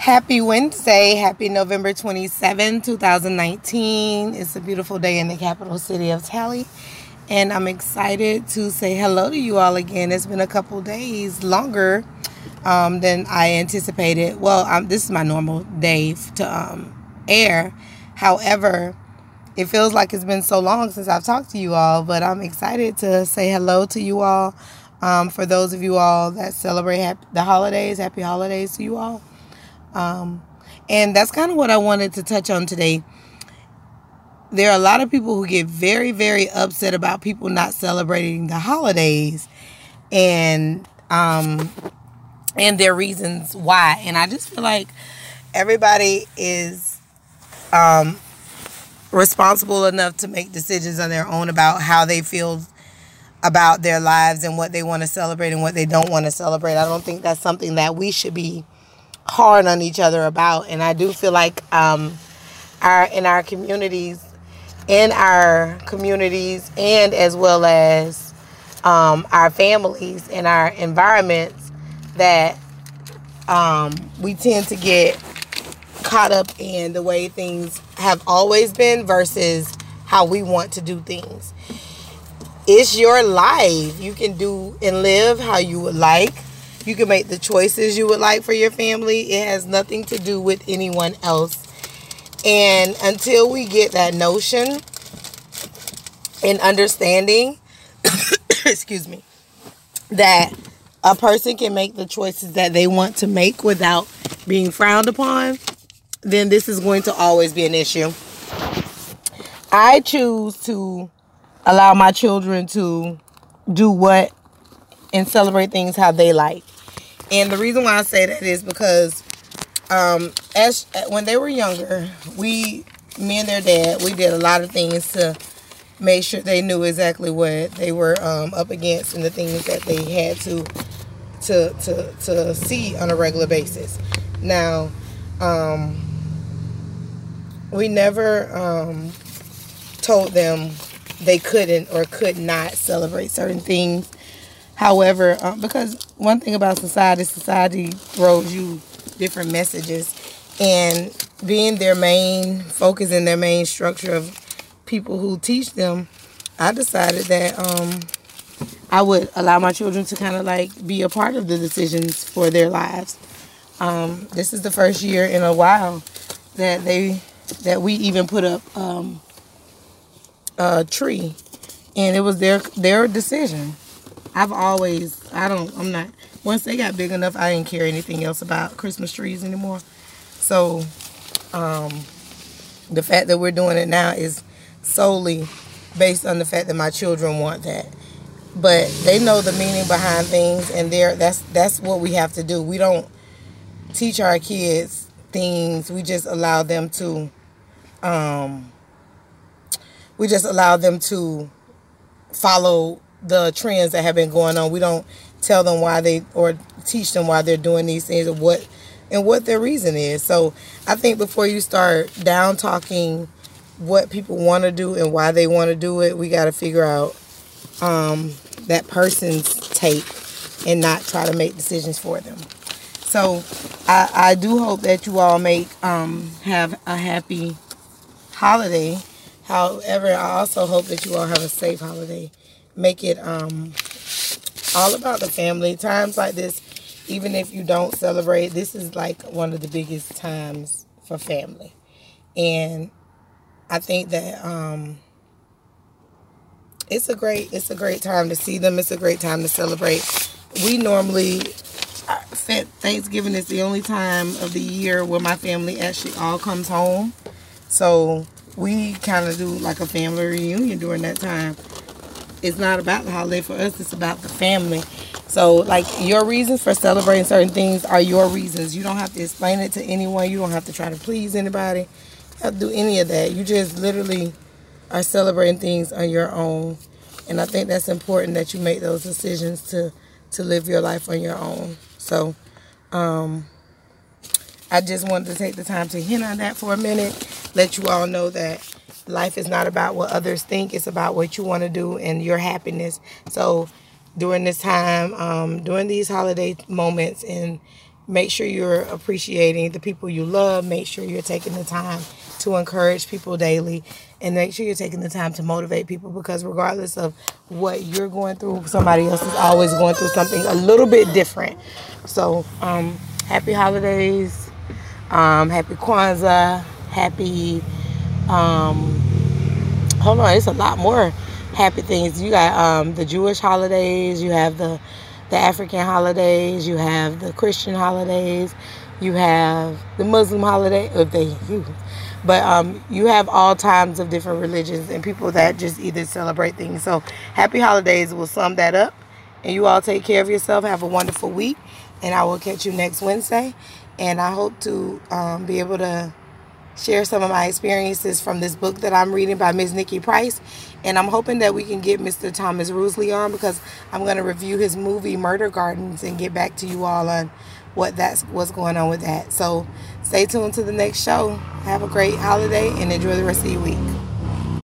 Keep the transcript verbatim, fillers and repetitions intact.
Happy Wednesday. Happy November twenty-seventh, twenty nineteen. It's a beautiful day in the capital city of Tally. And I'm excited to say hello to you all again. It's been a couple days longer um, than I anticipated. Well, um, this is my normal day to um, air. However, it feels like it's been so long since I've talked to you all. But I'm excited to say hello to you all. Um, for those of you all that celebrate happy, the holidays, happy holidays to you all. Um, and that's kind of what I wanted to touch on today. There are a lot of people who get very, very upset about people not celebrating the holidays and, um, and their reasons why. And I just feel like everybody is, um, responsible enough to make decisions on their own about how they feel about their lives and what they want to celebrate and what they don't want to celebrate. I don't think that's something that we should be hard on each other about. And I do feel like um, our in our communities, in our communities, and as well as um, our families and our environments, that um, we tend to get caught up in the way things have always been versus how we want to do things. It's your life. You can do and live how you would like. You can make the choices you would like for your family. It has nothing to do with anyone else. And until we get that notion and understanding, excuse me, that a person can make the choices that they want to make without being frowned upon, then this is going to always be an issue. I choose to allow my children to do what and celebrate things how they like. And the reason why I say that is because um, as when they were younger, we, me and their dad, we did a lot of things to make sure they knew exactly what they were um, up against and the things that they had to to to to see on a regular basis. Now, um, we never um, told them they couldn't or could not celebrate certain things. However, um, because one thing about society, society throws you different messages, and being their main focus and their main structure of people who teach them, I decided that um, I would allow my children to kind of like be a part of the decisions for their lives. Um, this is the first year in a while that they that we even put up um, a tree, and it was their their decision. I've always, I don't, I'm not, once they got big enough, I didn't care anything else about Christmas trees anymore. So, um, the fact that we're doing it now is solely based on the fact that my children want that. But they know the meaning behind things, and they're, that's, that's what we have to do. We don't teach our kids things. We just allow them to, um, we just allow them to follow the trends that have been going on. We don't tell them why they, or teach them why they're doing these things, or what and what their reason is. So I think before you start down talking what people want to do and why they want to do it, we got to figure out um, that person's take and not try to make decisions for them. So I, I do hope that you all make um, have a happy holiday. However, I also hope that you all have a safe holiday. Make it um, all about the family. Times like this, even if you don't celebrate, this is like one of the biggest times for family. And I think that um, it's a great it's a great time to see them. It's a great time to celebrate. We normally, Thanksgiving is the only time of the year where my family actually all comes home. So we kind of do like a family reunion during that time. It's not about the holiday for us. It's about the family. So, like, your reasons for celebrating certain things are your reasons. You don't have to explain it to anyone. You don't have to try to please anybody. You don't have to do any of that. You just literally are celebrating things on your own. And I think that's important that you make those decisions to, to live your life on your own. So, um, I just wanted to take the time to hint on that for a minute. Let you all know that life is not about what others think. It's about what you want to do and your happiness. So during this time, um, during these holiday moments and make sure you're appreciating the people you love. Make sure you're taking the time to encourage people daily, and make sure you're taking the time to motivate people, because regardless of what you're going through, somebody else is always going through something a little bit different. So um, happy holidays, um, happy Kwanzaa, happy, um, hold on, it's a lot more happy things. You got um, the Jewish holidays, you have the, the African holidays, you have the Christian holidays, you have the Muslim holiday, if they use. But um, you have all times of different religions and people that just either celebrate things. So happy holidays will sum that up. And you all take care of yourself. Have a wonderful week. And I will catch you next Wednesday. And I hope to um, be able to share some of my experiences from this book that I'm reading by Miss Nikki Price. And I'm hoping that we can get Mister Thomas Roosley on, because I'm going to review his movie Murder Gardens and get back to you all on what that's what's going on with that. So stay tuned to the next show. Have a great holiday and enjoy the rest of your week.